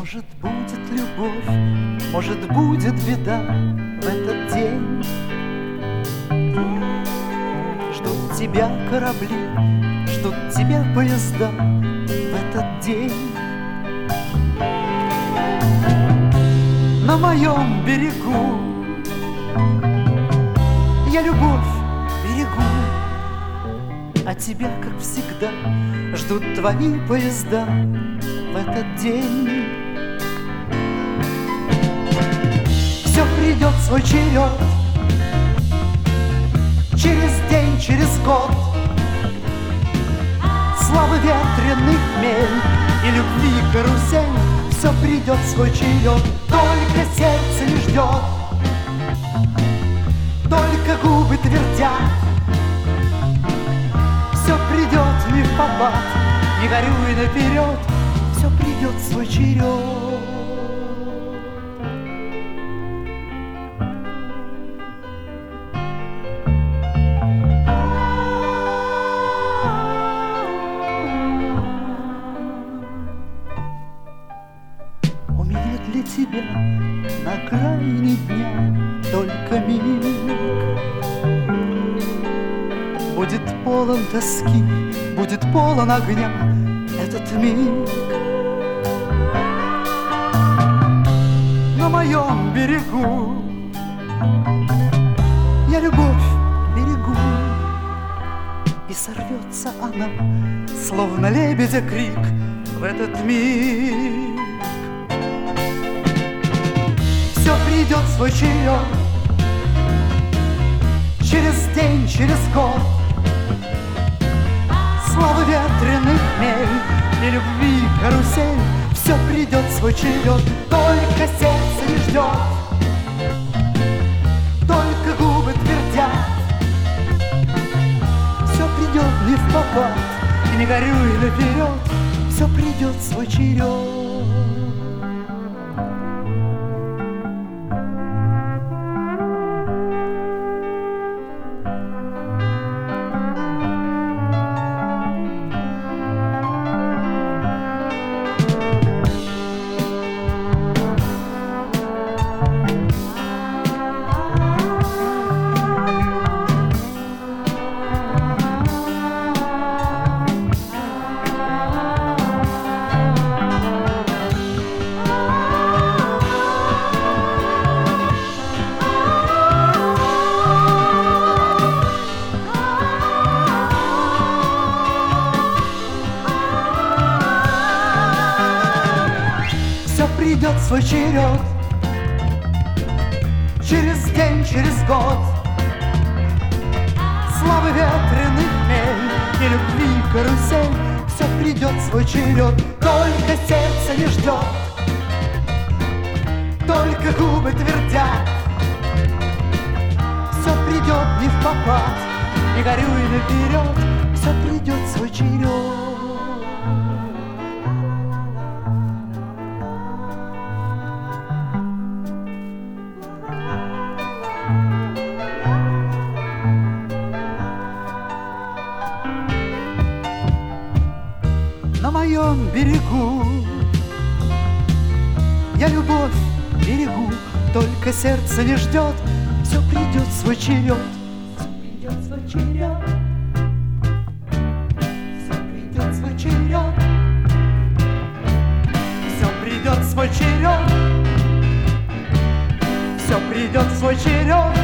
Может, будет любовь, может, будет беда в этот день. Ждут тебя корабли, ждут тебя поезда в этот день. На моем берегу я любовь берегу, а тебя, как всегда, ждут твои поезда в этот день. Все придет в свой черед, через день, через год. Славы ветреных хмель и любви карусель. Все придет в свой черед, только сердце не ждет, только губы твердят. Все придет не впопад, не горюй наперед. Все придет в свой черед. У меня для тебя на окраине дня только миг. Будет полон тоски, будет полон огня этот миг. На моем берегу я любовь берегу, и сорвется она, словно лебедя крик в этот миг. Все придет в свой черед, через день, через год. Славы ветреных хмель и любви карусель. Все придет в свой черед, только сердце не ждет, только губы твердят. Все придет не впопад, и не горюй наперед. Все придет в свой черед. Все придет в свой черед, через день, через год. Славы ветреных хмель и любви карусель. Все придет в свой черед, только сердце не ждет, только губы твердят. Все придет не впопад, не горюй наперед. Все придет в свой черед. На моем берегу я любовь берегу, только сердце не ждет. Все придет в свой черед, все придет в свой черед, все придет в свой черед, все придет в свой черед, все придет в свой черед.